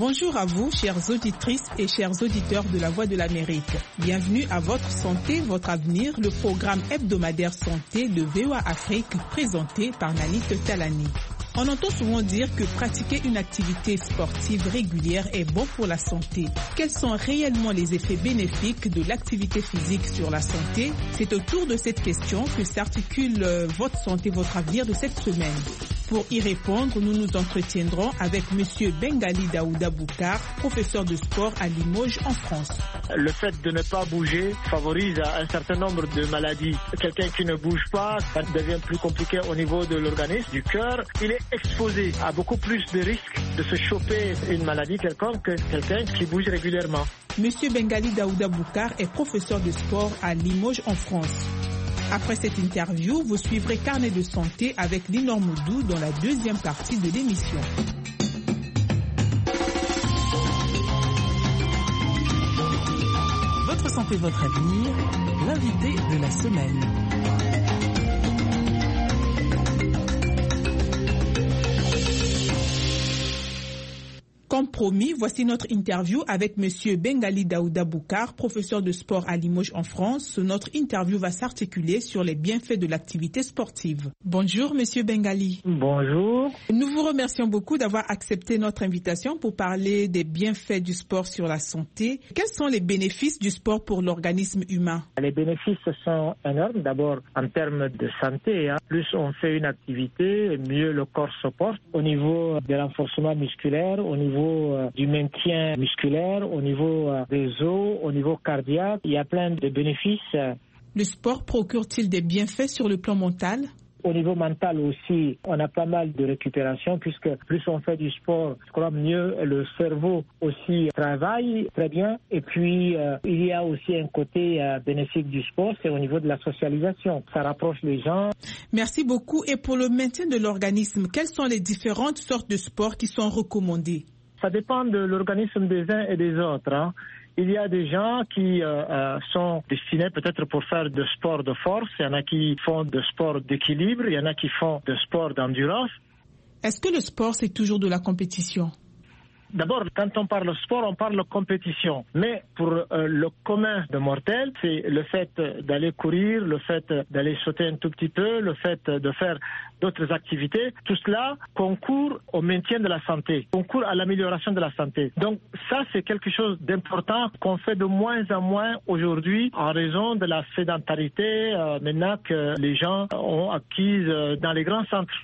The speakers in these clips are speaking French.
Bonjour à vous, chères auditrices et chers auditeurs de La Voix de l'Amérique. Bienvenue à Votre Santé, Votre Avenir, le programme hebdomadaire santé de VOA Afrique présenté par Nanit Talani. On entend souvent dire que pratiquer une activité sportive régulière est bon pour la santé. Quels sont réellement les effets bénéfiques de l'activité physique sur la santé? C'est autour de cette question que s'articule Votre Santé, Votre Avenir de cette semaine. Pour y répondre, nous nous entretiendrons avec M. Bengali Daouda Boukar, professeur de sport à Limoges en France. Le fait de ne pas bouger favorise un certain nombre de maladies. Quelqu'un qui ne bouge pas, ça devient plus compliqué au niveau de l'organisme, du cœur. Il est exposé à beaucoup plus de risques de se choper une maladie quelconque que quelqu'un qui bouge régulièrement. M. Bengali Daouda Boukar est professeur de sport à Limoges en France. Après cette interview, vous suivrez Carnet de santé avec Linor Moudou dans la deuxième partie de l'émission. Votre santé, votre avenir, l'invité de la semaine. Comme promis, voici notre interview avec M. Bengali Daouda Boukar, professeur de sport à Limoges en France. Notre interview va s'articuler sur les bienfaits de l'activité sportive. Bonjour M. Bengali. Bonjour. Nous vous remercions beaucoup d'avoir accepté notre invitation pour parler des bienfaits du sport sur la santé. Quels sont les bénéfices du sport pour l'organisme humain? Les bénéfices sont énormes. D'abord, en termes de santé, plus on fait une activité, mieux le corps se porte. Au niveau de renforcement musculaire, au niveau du maintien musculaire, au niveau des os, au niveau cardiaque, il y a plein de bénéfices. Le sport procure-t-il des bienfaits sur le plan mental? Au niveau mental aussi, on a pas mal de récupération puisque plus on fait du sport, je crois mieux le cerveau aussi travaille très bien. Et puis, il y a aussi un côté bénéfique du sport, c'est au niveau de la socialisation. Ça rapproche les gens. Merci beaucoup. Et pour le maintien de l'organisme, quelles sont les différentes sortes de sports qui sont recommandées? Ça dépend de l'organisme des uns et des autres. Il y a des gens qui sont destinés peut-être pour faire de sport de force. Il y en a qui font de sport d'équilibre. Il y en a qui font de sport d'endurance. Est-ce que le sport, c'est toujours de la compétition? D'abord, quand on parle sport, on parle de compétition. Mais pour le commun de mortels, c'est le fait d'aller courir, le fait d'aller sauter un tout petit peu, le fait de faire d'autres activités. Tout cela concourt au maintien de la santé, concourt à l'amélioration de la santé. Donc ça, c'est quelque chose d'important qu'on fait de moins en moins aujourd'hui en raison de la sédentarité maintenant que les gens ont acquise dans les grands centres.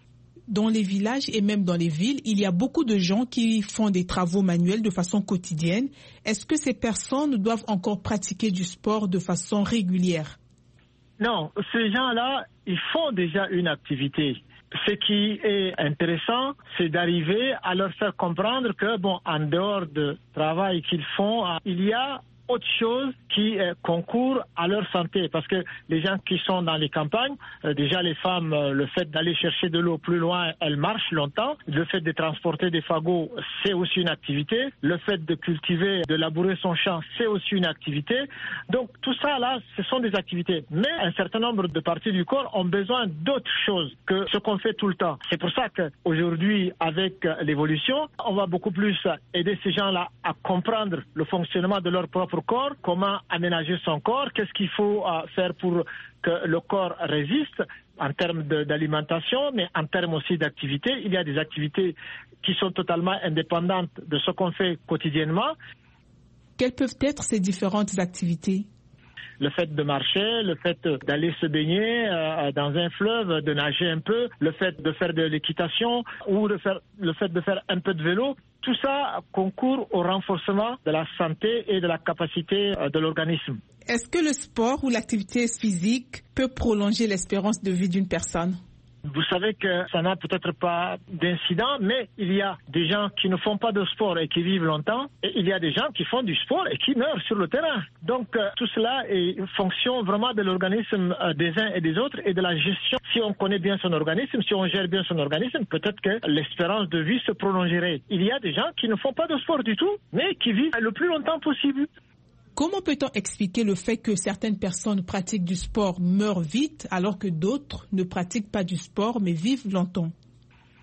Dans les villages et même dans les villes, il y a beaucoup de gens qui font des travaux manuels de façon quotidienne. Est-ce que ces personnes doivent encore pratiquer du sport de façon régulière? Non, ces gens-là, ils font déjà une activité. Ce qui est intéressant, c'est d'arriver à leur faire comprendre que, en dehors du travail qu'ils font, il y a autre chose qui concourt à leur santé. Parce que les gens qui sont dans les campagnes, déjà les femmes, le fait d'aller chercher de l'eau plus loin, elles marchent longtemps. Le fait de transporter des fagots, c'est aussi une activité. Le fait de cultiver, de labourer son champ, c'est aussi une activité. Donc tout ça là, ce sont des activités. Mais un certain nombre de parties du corps ont besoin d'autres choses que ce qu'on fait tout le temps. C'est pour ça qu'aujourd'hui, avec l'évolution, on va beaucoup plus aider ces gens-là à comprendre le fonctionnement de leur propre corps, comment aménager son corps, qu'est-ce qu'il faut faire pour que le corps résiste en termes d'alimentation, mais en termes aussi d'activité. Il y a des activités qui sont totalement indépendantes de ce qu'on fait quotidiennement. Quelles peuvent être ces différentes activités? Le fait de marcher, le fait d'aller se baigner dans un fleuve, de nager un peu, le fait de faire de l'équitation ou le fait de faire un peu de vélo, tout ça concourt au renforcement de la santé et de la capacité de l'organisme. Est-ce que le sport ou l'activité physique peut prolonger l'espérance de vie d'une personne? Vous savez que ça n'a peut-être pas d'incident, mais il y a des gens qui ne font pas de sport et qui vivent longtemps, et il y a des gens qui font du sport et qui meurent sur le terrain. Donc tout cela est fonction vraiment de l'organisme des uns et des autres et de la gestion. Si on connaît bien son organisme, si on gère bien son organisme, peut-être que l'espérance de vie se prolongerait. Il y a des gens qui ne font pas de sport du tout, mais qui vivent le plus longtemps possible. Comment peut-on expliquer le fait que certaines personnes pratiquent du sport, meurent vite, alors que d'autres ne pratiquent pas du sport mais vivent longtemps?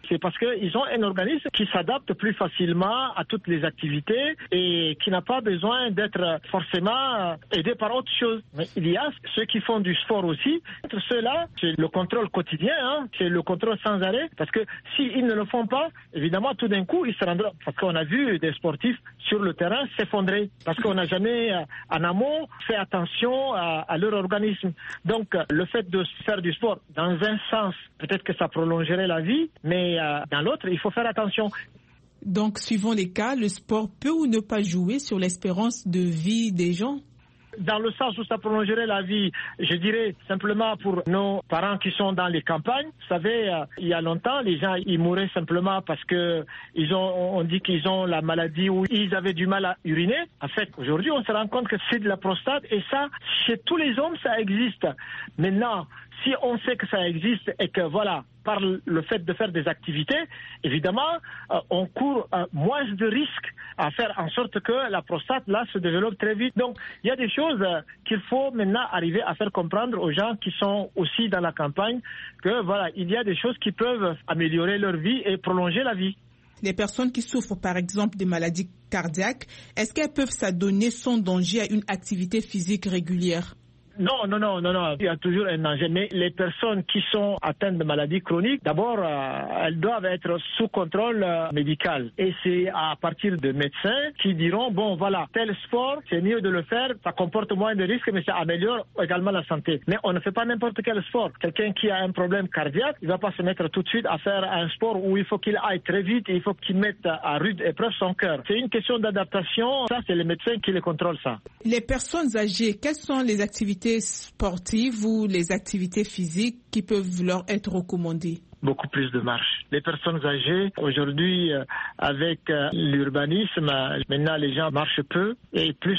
C'est parce qu'ils ont un organisme qui s'adapte plus facilement à toutes les activités et qui n'a pas besoin d'être forcément aidé par autre chose. Mais il y a ceux qui font du sport aussi. Ceux-là, c'est le contrôle quotidien, c'est le contrôle sans arrêt. Parce que s'ils ne le font pas, évidemment, tout d'un coup, ils se rendront. Parce qu'on a vu des sportifs sur le terrain s'effondrer. Parce qu'on n'a jamais, en amont, fait attention à leur organisme. Donc, le fait de faire du sport, dans un sens, peut-être que ça prolongerait la vie, mais dans l'autre, il faut faire attention. Donc, suivant les cas, le sport peut ou ne pas jouer sur l'espérance de vie des gens? Dans le sens où ça prolongerait la vie, je dirais simplement pour nos parents qui sont dans les campagnes. Vous savez, il y a longtemps, les gens ils mouraient simplement parce que on dit qu'ils ont la maladie ou ils avaient du mal à uriner. En fait, aujourd'hui, on se rend compte que c'est de la prostate et ça, chez tous les hommes, ça existe. Maintenant, si on sait que ça existe et que voilà, par le fait de faire des activités, évidemment, on court moins de risques à faire en sorte que la prostate, là, se développe très vite. Donc, il y a des choses qu'il faut maintenant arriver à faire comprendre aux gens qui sont aussi dans la campagne que, voilà, il y a des choses qui peuvent améliorer leur vie et prolonger la vie. Les personnes qui souffrent, par exemple, des maladies cardiaques, est-ce qu'elles peuvent s'adonner sans danger à une activité physique régulière? Non, il y a toujours un danger. Mais les personnes qui sont atteintes de maladies chroniques, d'abord, elles doivent être sous contrôle médical. Et c'est à partir de médecins qui diront, bon, voilà, tel sport, c'est mieux de le faire, ça comporte moins de risques, mais ça améliore également la santé. Mais on ne fait pas n'importe quel sport. Quelqu'un qui a un problème cardiaque, il ne va pas se mettre tout de suite à faire un sport où il faut qu'il aille très vite et il faut qu'il mette à rude épreuve son cœur. C'est une question d'adaptation. Ça, c'est les médecins qui les contrôlent, ça. Les personnes âgées, quelles sont les activités sportives ou les activités physiques qui peuvent leur être recommandées? Beaucoup plus de marche. Les personnes âgées, aujourd'hui, avec l'urbanisme, maintenant les gens marchent peu. Et plus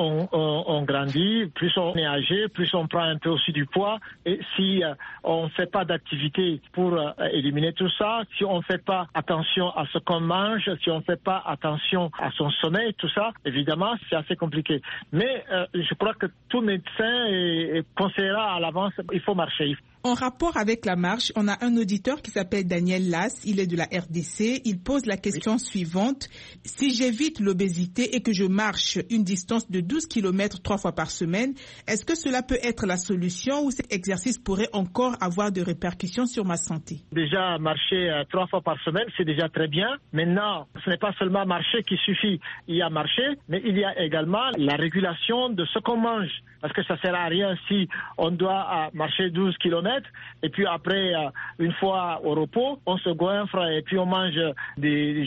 on grandit, plus on est âgé, plus on prend un peu aussi du poids. Et si on ne fait pas d'activité pour éliminer tout ça, si on ne fait pas attention à ce qu'on mange, si on ne fait pas attention à son sommeil, tout ça, évidemment, c'est assez compliqué. Mais je crois que tout médecin conseillera à l'avance, il faut marcher. En rapport avec la marche, on a un auditeur qui s'appelle Daniel Lass, il est de la RDC. Il pose la question suivante. Si j'évite l'obésité et que je marche une distance de 12 km 3 fois par semaine, est-ce que cela peut être la solution ou cet exercice pourrait encore avoir de répercussions sur ma santé? Déjà, marcher 3 fois par semaine, c'est déjà très bien. Maintenant, ce n'est pas seulement marcher qui suffit. Il y a marcher, mais il y a également la régulation de ce qu'on mange. Parce que ça ne sert à rien si on doit marcher 12 km et puis après, une fois au repos, on se goinfre et puis on mange des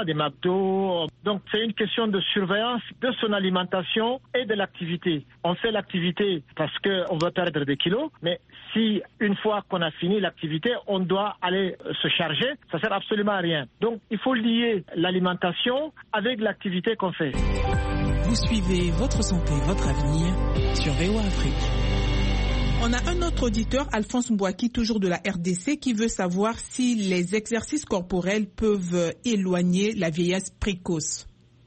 McDo. Donc c'est une question de surveillance de son alimentation et de l'activité. On fait l'activité parce qu'on veut perdre des kilos, mais si une fois qu'on a fini l'activité, on doit aller se charger, ça ne sert absolument à rien. Donc il faut lier l'alimentation avec l'activité qu'on fait. Vous suivez Votre Santé, Votre Avenir sur VOA Afrique. On a un autre auditeur, Alphonse Mbouaki, toujours de la RDC, qui veut savoir si les exercices corporels peuvent éloigner la vieillesse précoce.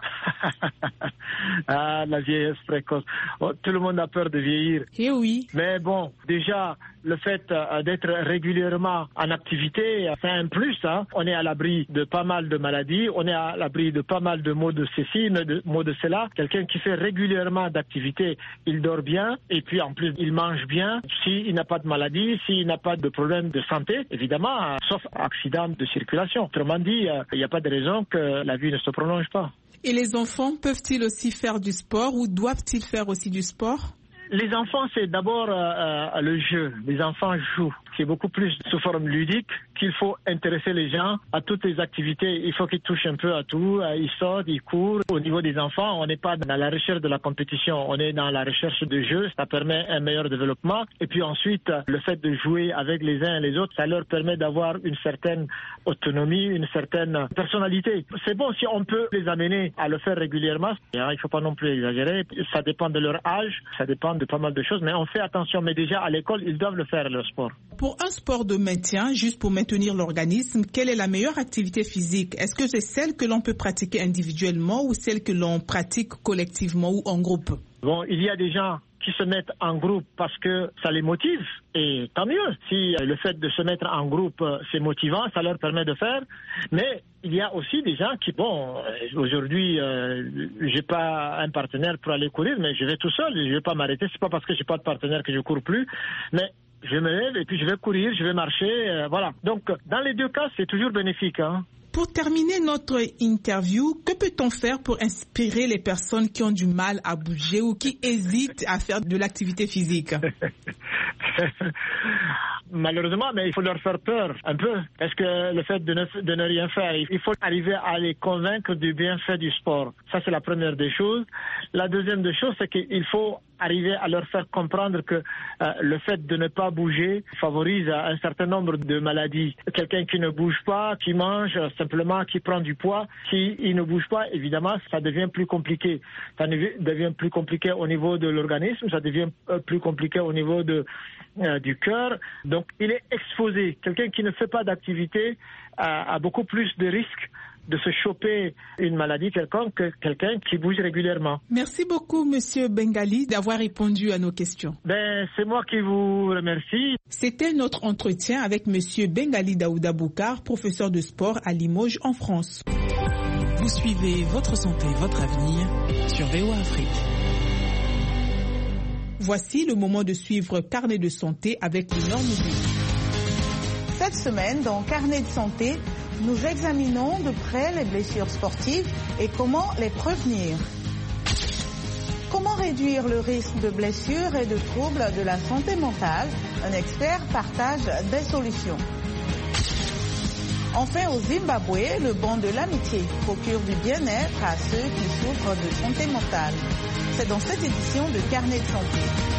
La vieillesse précoce. Oh, tout le monde a peur de vieillir. Eh oui. Mais bon, déjà, le fait d'être régulièrement en activité, c'est un plus. On est à l'abri de pas mal de maladies, on est à l'abri de pas mal de maux de ceci, de maux de cela. Quelqu'un qui fait régulièrement d'activité, il dort bien et puis en plus, il mange bien. S'il n'a pas de maladie, s'il n'a pas de problème de santé, évidemment, sauf accident de circulation. Autrement dit, il n'y a pas de raison que la vie ne se prolonge pas. Et les enfants peuvent-ils aussi faire du sport ou doivent-ils faire aussi du sport? Les enfants, c'est d'abord le jeu. Les enfants jouent. C'est beaucoup plus sous forme ludique qu'il faut intéresser les gens à toutes les activités. Il faut qu'ils touchent un peu à tout. Ils sortent, ils courent. Au niveau des enfants, on n'est pas dans la recherche de la compétition. On est dans la recherche de jeu. Ça permet un meilleur développement. Et puis ensuite, le fait de jouer avec les uns et les autres, ça leur permet d'avoir une certaine autonomie, une certaine personnalité. C'est bon si on peut les amener à le faire régulièrement. Il ne faut pas non plus exagérer. Ça dépend de leur âge. Ça dépend de pas mal de choses. Mais on fait attention. Mais déjà, à l'école, ils doivent le faire, le sport. Pour un sport de maintien, juste pour maintenir l'organisme, quelle est la meilleure activité physique? Est-ce que c'est celle que l'on peut pratiquer individuellement ou celle que l'on pratique collectivement ou en groupe? Bon, il y a des gens qui se mettent en groupe parce que ça les motive, et tant mieux. Si le fait de se mettre en groupe, c'est motivant, ça leur permet de faire. Mais il y a aussi des gens qui, aujourd'hui, j'ai pas un partenaire pour aller courir, mais je vais tout seul, je vais pas m'arrêter. C'est pas parce que j'ai pas de partenaire que je cours plus, mais je me lève et puis je vais courir, je vais marcher, voilà. Donc, dans les deux cas, c'est toujours bénéfique, hein. Pour terminer notre interview, que peut-on faire pour inspirer les personnes qui ont du mal à bouger ou qui hésitent à faire de l'activité physique? Malheureusement, mais il faut leur faire peur un peu. Parce que le fait de ne rien faire, il faut arriver à les convaincre du bienfait du sport. Ça, c'est la première des choses. La deuxième des choses, c'est qu'il faut arriver à leur faire comprendre que le fait de ne pas bouger favorise un certain nombre de maladies. Quelqu'un qui ne bouge pas, qui mange simplement, qui prend du poids, s'il ne bouge pas, évidemment, ça devient plus compliqué. Ça devient plus compliqué au niveau de l'organisme, ça devient plus compliqué au niveau du cœur. Donc, il est exposé. Quelqu'un qui ne fait pas d'activité a beaucoup plus de risques de se choper une maladie quelconque que quelqu'un qui bouge régulièrement. Merci beaucoup, Monsieur Bengali, d'avoir répondu à nos questions. C'est moi qui vous remercie. C'était notre entretien avec Monsieur Bengali Daouda Boukar, professeur de sport à Limoges, en France. Vous suivez Votre santé, votre avenir sur VOA Afrique. Voici le moment de suivre Carnet de santé avec les normes du. Cette semaine, dans Carnet de santé, nous examinons de près les blessures sportives et comment les prévenir. Comment réduire le risque de blessures et de troubles de la santé mentale? Un expert partage des solutions. Enfin, au Zimbabwe, le banc de l'amitié procure du bien-être à ceux qui souffrent de santé mentale. C'est dans cette édition de Carnet de santé.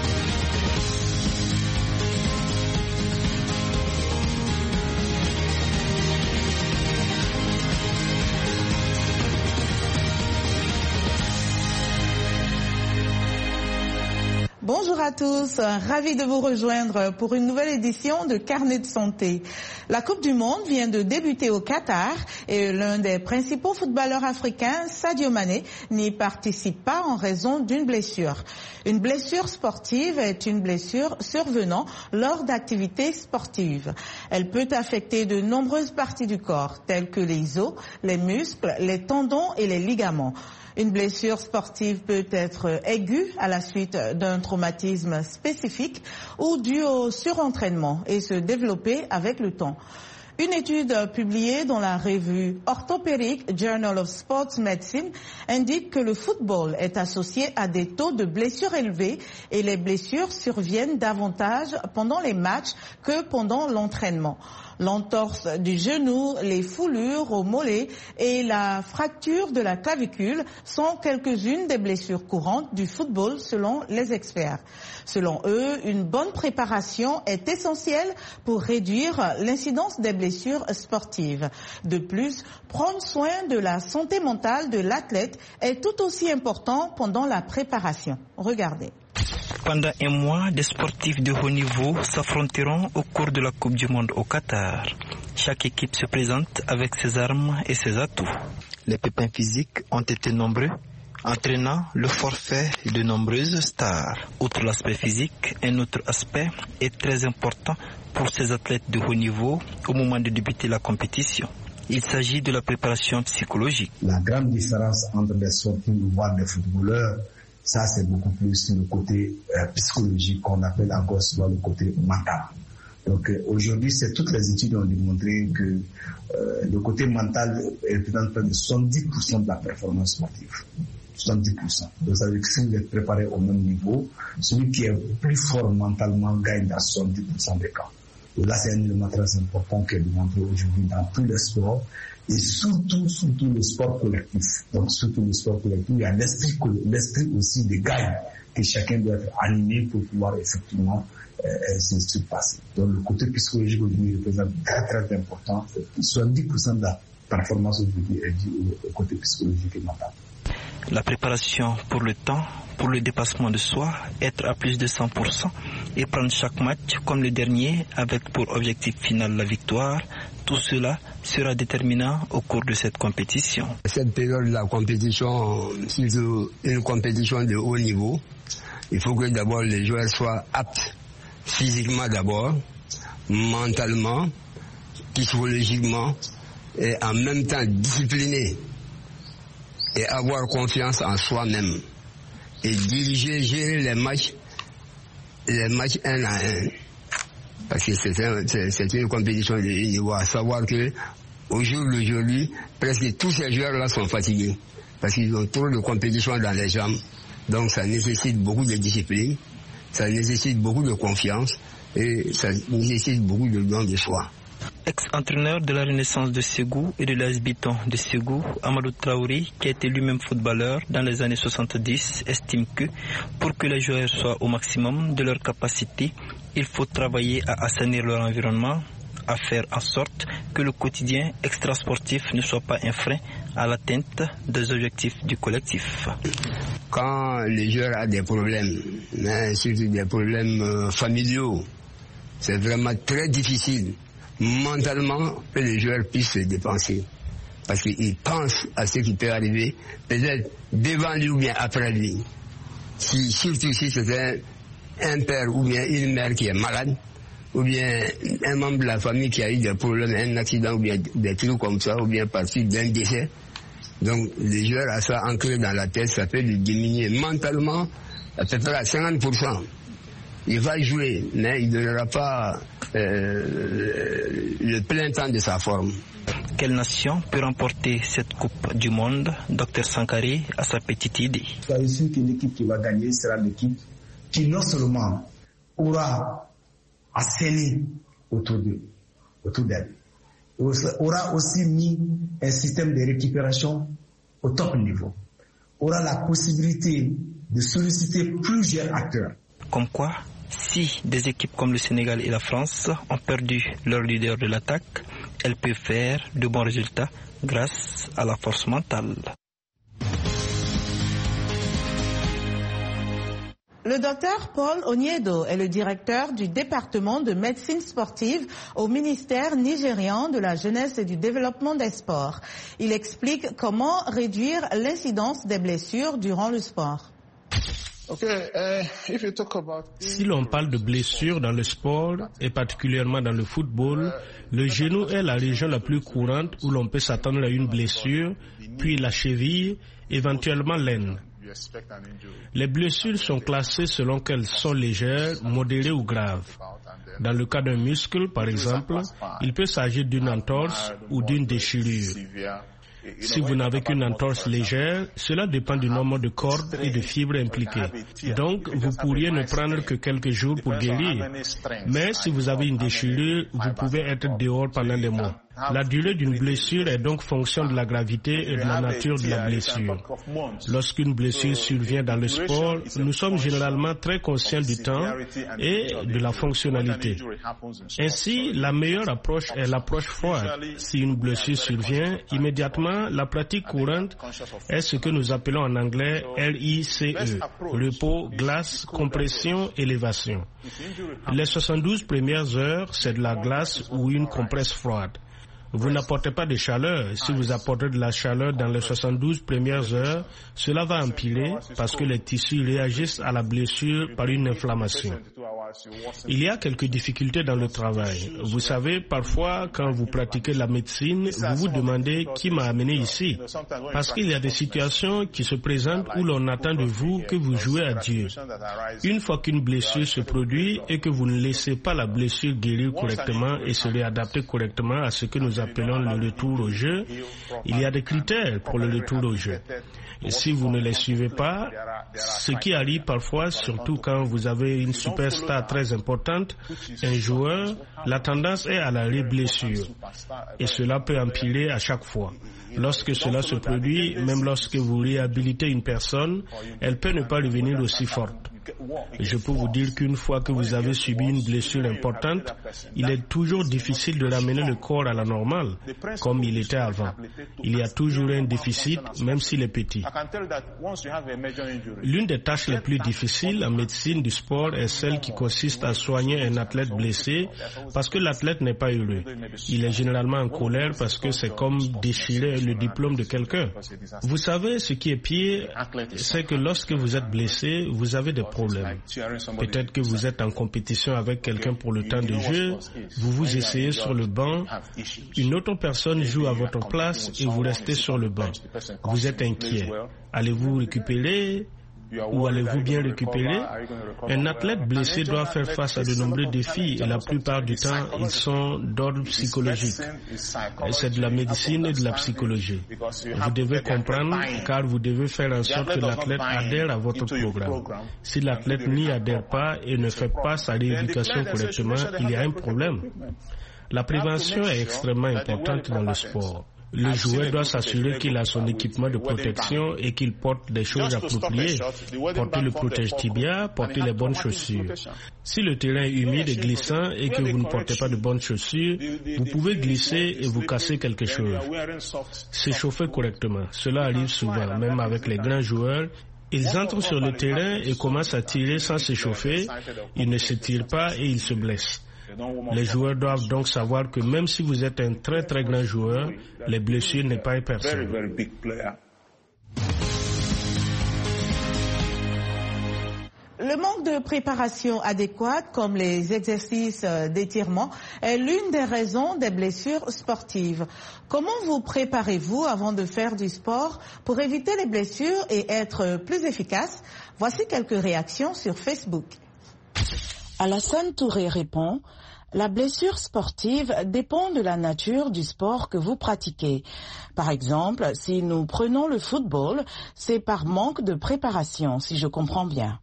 Bonjour à tous, ravi de vous rejoindre pour une nouvelle édition de Carnet de santé. La Coupe du Monde vient de débuter au Qatar et l'un des principaux footballeurs africains, Sadio Mané, n'y participe pas en raison d'une blessure. Une blessure sportive est une blessure survenant lors d'activités sportives. Elle peut affecter de nombreuses parties du corps, telles que les os, les muscles, les tendons et les ligaments. Une blessure sportive peut être aiguë à la suite d'un traumatisme spécifique ou due au surentraînement et se développer avec le temps. Une étude publiée dans la revue orthopédique Journal of Sports Medicine indique que le football est associé à des taux de blessures élevés et les blessures surviennent davantage pendant les matchs que pendant l'entraînement. L'entorse du genou, les foulures au mollet et la fracture de la clavicule sont quelques-unes des blessures courantes du football selon les experts. Selon eux, une bonne préparation est essentielle pour réduire l'incidence des blessures sportives. De plus, prendre soin de la santé mentale de l'athlète est tout aussi important pendant la préparation. Regardez. Pendant un mois, des sportifs de haut niveau s'affronteront au cours de la Coupe du Monde au Qatar. Chaque équipe se présente avec ses armes et ses atouts. Les pépins physiques ont été nombreux, entraînant le forfait de nombreuses stars. Outre l'aspect physique, un autre aspect est très important pour ces athlètes de haut niveau au moment de débuter la compétition. Il s'agit de la préparation psychologique. La grande différence entre les sportifs voire les footballeurs, ça, c'est beaucoup plus le côté psychologique qu'on appelle encore souvent le côté mental. Donc aujourd'hui, toutes les études ont démontré que le côté mental représente près de 70% de la performance sportive. 70%. Donc ça veut dire que si vous êtes préparé au même niveau, celui qui est plus fort mentalement gagne dans 70% des cas. Et là, c'est un élément très important qui est démontré aujourd'hui dans tous les sports. Et surtout le sport collectif. Donc surtout le sport collectif, il y a l'esprit aussi des gagne que chacun doit être animé pour pouvoir effectivement se surpasser. Donc le côté psychologique aujourd'hui représente très très important. 70% de la performance aujourd'hui est due au côté psychologique et mental. La préparation pour le temps, pour le dépassement de soi, être à plus de 100% et prendre chaque match comme le dernier avec pour objectif final la victoire, tout cela sera déterminant au cours de cette compétition. Cette période de la compétition, c'est une compétition de haut niveau. Il faut que d'abord les joueurs soient aptes physiquement d'abord, mentalement, psychologiquement et en même temps disciplinés et avoir confiance en soi-même et gérer les matchs 1 à 1. Parce que c'est une compétition de haut niveau, à savoir que au jour d'aujourd'hui, presque tous ces joueurs-là sont fatigués parce qu'ils ont trop de compétition dans les jambes. Donc ça nécessite beaucoup de discipline, ça nécessite beaucoup de confiance et ça nécessite beaucoup de don de soi. Ex-entraîneur de la Renaissance de Ségou et de l'AS Biton de Ségou, Amadou Traoré, qui a été lui-même footballeur dans les années 70, estime que pour que les joueurs soient au maximum de leur capacité, il faut travailler à assainir leur environnement, à faire en sorte que le quotidien extrasportif ne soit pas un frein à l'atteinte des objectifs du collectif. Quand les joueurs ont des problèmes, surtout des problèmes familiaux, c'est vraiment très difficile mentalement que les joueurs puissent se dépenser. Parce qu'ils pensent à ce qui peut arriver, peut-être devant lui ou bien après lui. Surtout si c'est un père ou bien une mère qui est malade, ou bien un membre de la famille qui a eu des problèmes, un accident ou bien des trucs comme ça, ou bien par suite d'un décès. Donc les joueurs à ça ancré dans la tête, ça peut le diminuer mentalement à peu près à 50%. Il va jouer, mais il ne donnera pas le plein temps de sa forme. Quelle nation peut remporter cette Coupe du Monde? Dr Sankharé a sa petite idée. Soyez sûr que l'équipe qui va gagner sera l'équipe qui non seulement aura assaini autour d'elle, aura aussi mis un système de récupération au top niveau, aura la possibilité de solliciter plusieurs acteurs. Comme quoi, si des équipes comme le Sénégal et la France ont perdu leur leader de l'attaque, elles peuvent faire de bons résultats grâce à la force mentale. Le docteur Paul Onyedo est le directeur du département de médecine sportive au ministère nigérian de la jeunesse et du développement des sports. Il explique comment réduire l'incidence des blessures durant le sport. Si l'on parle de blessures dans le sport, et particulièrement dans le football, le genou est la région la plus courante où l'on peut s'attendre à une blessure, puis la cheville, éventuellement l'aine. Les blessures sont classées selon qu'elles sont légères, modérées ou graves. Dans le cas d'un muscle, par exemple, il peut s'agir d'une entorse ou d'une déchirure. Si vous n'avez qu'une entorse légère, cela dépend du nombre de cordes et de fibres impliquées. Donc, vous pourriez ne prendre que quelques jours pour guérir. Mais si vous avez une déchirure, vous pouvez être dehors pendant des mois. La durée d'une blessure est donc fonction de la gravité et de la nature de la blessure. Lorsqu'une blessure survient dans le sport, nous sommes généralement très conscients du temps et de la fonctionnalité. Ainsi, la meilleure approche est l'approche froide. Si une blessure survient, immédiatement, la pratique courante est ce que nous appelons en anglais RICE, repos, glace, compression, élévation. Les 72 premières heures, c'est de la glace ou une compresse froide. Vous n'apportez pas de chaleur. Si vous apportez de la chaleur dans les 72 premières heures, cela va empirer parce que les tissus réagissent à la blessure par une inflammation. Il y a quelques difficultés dans le travail. Vous savez, parfois, quand vous pratiquez la médecine, vous vous demandez qui m'a amené ici. Parce qu'il y a des situations qui se présentent où l'on attend de vous que vous jouez à Dieu. Une fois qu'une blessure se produit et que vous ne laissez pas la blessure guérir correctement et se réadapter correctement à ce que nous appelons le retour au jeu, il y a des critères pour le retour au jeu. Et si vous ne les suivez pas, ce qui arrive parfois, surtout quand vous avez une superstar très importante, un joueur, la tendance est à la réblessure. Et cela peut empirer à chaque fois. Lorsque cela se produit, même lorsque vous réhabilitez une personne, elle peut ne pas revenir aussi forte. Je peux vous dire qu'une fois que vous avez subi une blessure importante, il est toujours difficile de ramener le corps à la normale, comme il était avant. Il y a toujours un déficit, même s'il est petit. L'une des tâches les plus difficiles en médecine du sport est celle qui consiste à soigner un athlète blessé parce que l'athlète n'est pas heureux. Il est généralement en colère parce que c'est comme déchirer le diplôme de quelqu'un. Vous savez, ce qui est pire, c'est que lorsque vous êtes blessé, vous avez des problèmes. Peut-être que vous êtes en compétition avec quelqu'un pour le temps de jeu, vous vous essayez sur le banc, une autre personne joue à votre place et vous restez sur le banc. Vous êtes inquiet. Allez-vous récupérer ou allez-vous bien récupérer? Un athlète blessé doit faire face à de nombreux défis et la plupart du temps, ils sont d'ordre psychologique. C'est de la médecine et de la psychologie. Vous devez comprendre car vous devez faire en sorte que l'athlète adhère à votre programme. Si l'athlète n'y adhère pas et ne fait pas sa rééducation correctement, il y a un problème. La prévention est extrêmement importante dans le sport. Le joueur doit s'assurer qu'il a son équipement de protection et qu'il porte des choses appropriées. Porter le protège-tibia, porter les bonnes chaussures. Si le terrain est humide et glissant et que vous ne portez pas de bonnes chaussures, vous pouvez glisser et vous casser quelque chose. S'échauffer correctement. Cela arrive souvent, même avec les grands joueurs. Ils entrent sur le terrain et commencent à tirer sans s'échauffer. Ils ne se tirent pas et ils se blessent. Les joueurs doivent donc savoir que même si vous êtes un très très grand joueur, les blessures n'est pas impersonnelles. Le manque de préparation adéquate, comme les exercices d'étirement, est l'une des raisons des blessures sportives. Comment vous préparez-vous avant de faire du sport pour éviter les blessures et être plus efficace? Voici quelques réactions sur Facebook. Alassane Touré répond: la blessure sportive dépend de la nature du sport que vous pratiquez. Par exemple, si nous prenons le football, c'est par manque de préparation, si je comprends bien.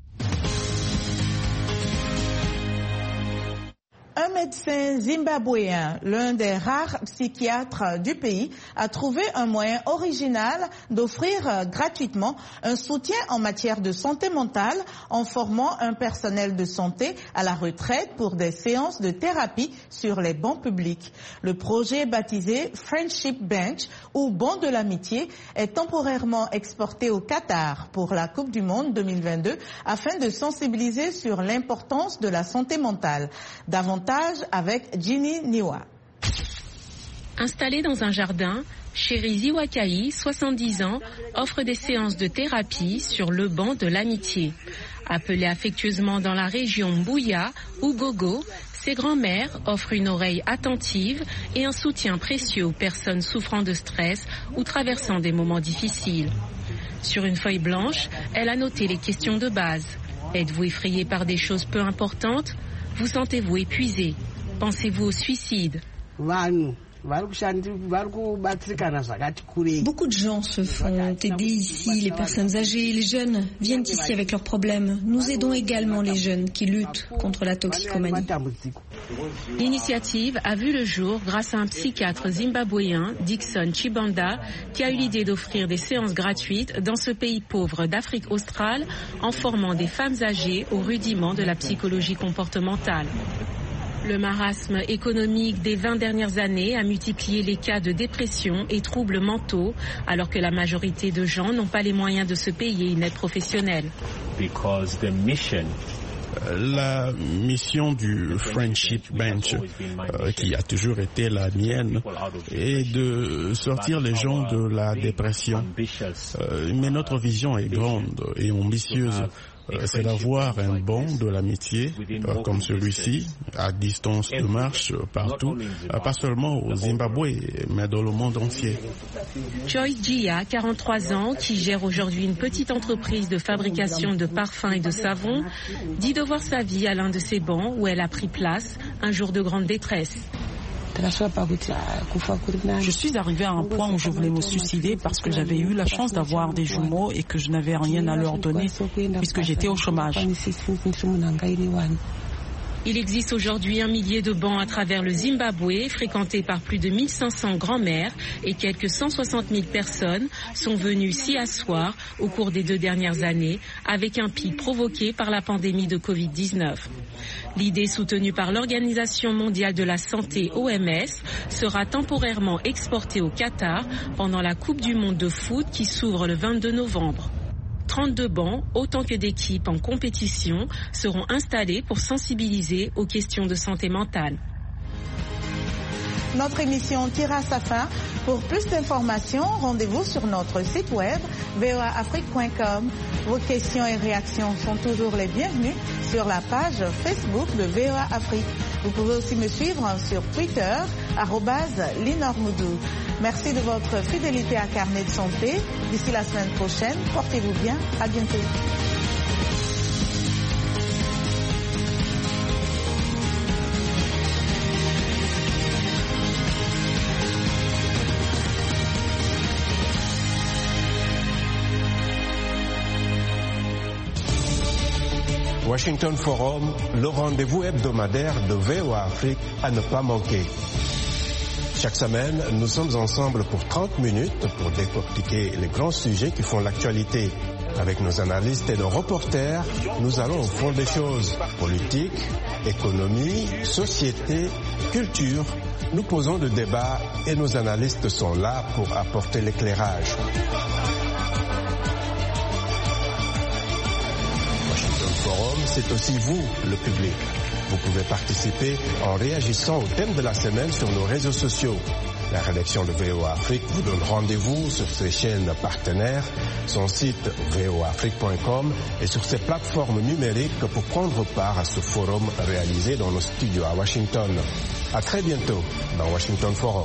Un médecin zimbabwéen, l'un des rares psychiatres du pays, a trouvé un moyen original d'offrir gratuitement un soutien en matière de santé mentale en formant un personnel de santé à la retraite pour des séances de thérapie sur les bancs publics. Le projet baptisé Friendship Bench ou banc de l'amitié est temporairement exporté au Qatar pour la Coupe du Monde 2022 afin de sensibiliser sur l'importance de la santé mentale. Davantage avec Ginny Niwa. Installé dans un jardin, Chéri Ziwakai, 70 ans, offre des séances de thérapie sur le banc de l'amitié. Appelé affectueusement dans la région Bouya ou Gogo, ses grands-mères offrent une oreille attentive et un soutien précieux aux personnes souffrant de stress ou traversant des moments difficiles. Sur une feuille blanche, elle a noté les questions de base. Êtes-vous effrayé par des choses peu importantes? Vous sentez-vous épuisé? Pensez-vous au suicide? Beaucoup de gens se font aider ici, les personnes âgées, les jeunes viennent ici avec leurs problèmes. Nous aidons également les jeunes qui luttent contre la toxicomanie. L'initiative a vu le jour grâce à un psychiatre zimbabwéen, Dickson Chibanda, qui a eu l'idée d'offrir des séances gratuites dans ce pays pauvre d'Afrique australe en formant des femmes âgées aux rudiments de la psychologie comportementale. Le marasme économique des 20 dernières années a multiplié les cas de dépression et troubles mentaux, alors que la majorité de gens n'ont pas les moyens de se payer une aide professionnelle. La mission du Friendship Bench, qui a toujours été la mienne, est de sortir les gens de la dépression. Mais notre vision est grande et ambitieuse. C'est d'avoir un banc de l'amitié comme celui-ci, à distance de marche partout, pas seulement au Zimbabwe, mais dans le monde entier. Joyce Gia, 43 ans, qui gère aujourd'hui une petite entreprise de fabrication de parfums et de savons, dit de voir sa vie à l'un de ces bancs où elle a pris place un jour de grande détresse. Je suis arrivée à un point où je voulais me suicider parce que j'avais eu la chance d'avoir des jumeaux et que je n'avais rien à leur donner puisque j'étais au chômage. Il existe aujourd'hui 1 millier de bancs à travers le Zimbabwe, fréquentés par plus de 1500 grands-mères, et quelques 160 000 personnes sont venues s'y asseoir au cours des 2 dernières années, avec un pic provoqué par la pandémie de Covid-19. L'idée soutenue par l'Organisation mondiale de la santé OMS sera temporairement exportée au Qatar pendant la Coupe du monde de foot qui s'ouvre le 22 novembre. 32 bancs, autant que d'équipes en compétition, seront installés pour sensibiliser aux questions de santé mentale. Notre émission tire à sa fin. Pour plus d'informations, rendez-vous sur notre site web voaafrique.com. Vos questions et réactions sont toujours les bienvenues sur la page Facebook de VOA Afrique. Vous pouvez aussi me suivre sur Twitter, @linormoudou. Merci de votre fidélité à Carnet de Santé. D'ici la semaine prochaine, portez-vous bien. À bientôt. Washington Forum, le rendez-vous hebdomadaire de VOA Afrique à ne pas manquer. Chaque semaine, nous sommes ensemble pour 30 minutes pour décortiquer les grands sujets qui font l'actualité. Avec nos analystes et nos reporters, nous allons au fond des choses. Politique, économie, société, culture. Nous posons le débat et nos analystes sont là pour apporter l'éclairage. Forum, c'est aussi vous, le public. Vous pouvez participer en réagissant au thème de la semaine sur nos réseaux sociaux. La rédaction de VOA Afrique vous donne rendez-vous sur ses chaînes partenaires, son site voaafrique.com et sur ses plateformes numériques pour prendre part à ce forum réalisé dans nos studios à Washington. À très bientôt dans Washington Forum.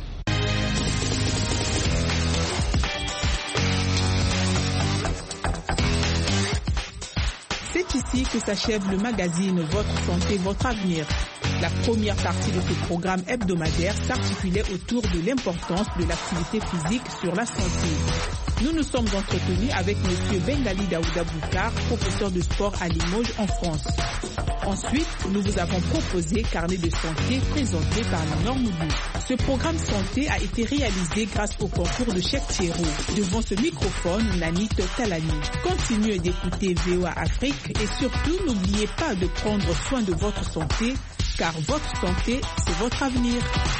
C'est ici que s'achève le magazine Votre Santé, Votre Avenir. La première partie de ce programme hebdomadaire s'articulait autour de l'importance de l'activité physique sur la santé. Nous nous sommes entretenus avec M. Bengali Daouda Boukar, professeur de sport à Limoges en France. Ensuite, nous vous avons proposé Carnet de santé présenté par Linor Moudou. Ce programme santé a été réalisé grâce au concours de Cheikh Thiero. Devant ce microphone, Nanit Talani. Continuez d'écouter VOA Afrique et surtout n'oubliez pas de prendre soin de votre santé, car votre santé, c'est votre avenir.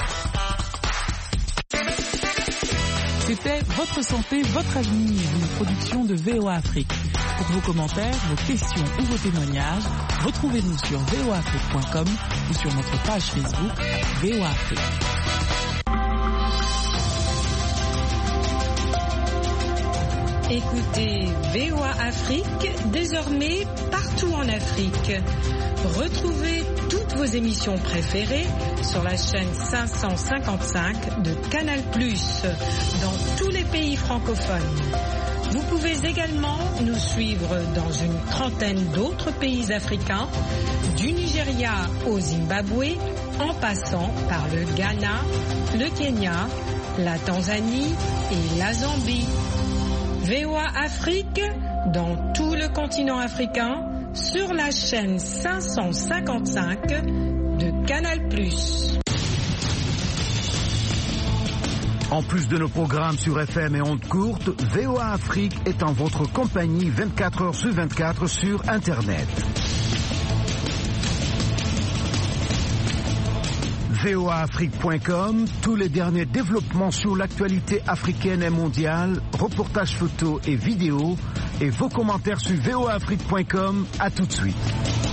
C'était Votre santé, votre avenir, une production de VOA Afrique. Pour vos commentaires, vos questions ou vos témoignages, retrouvez-nous sur voaafrique.com ou sur notre page Facebook VOA Afrique. Écoutez VOA Afrique désormais partout en Afrique. Retrouvez toutes vos émissions préférées sur la chaîne 555 de Canal+, dans tous les pays francophones. Vous pouvez également nous suivre dans une trentaine d'autres pays africains, du Nigeria au Zimbabwe, en passant par le Ghana, le Kenya, la Tanzanie et la Zambie. VOA Afrique, dans tout le continent africain, sur la chaîne 555 de Canal+. En plus de nos programmes sur FM et ondes courtes, VOA Afrique est en votre compagnie 24 heures sur 24 sur Internet. voaafrique.com, tous les derniers développements sur l'actualité africaine et mondiale, reportages photos et vidéos, et vos commentaires sur voaafrique.com. À tout de suite.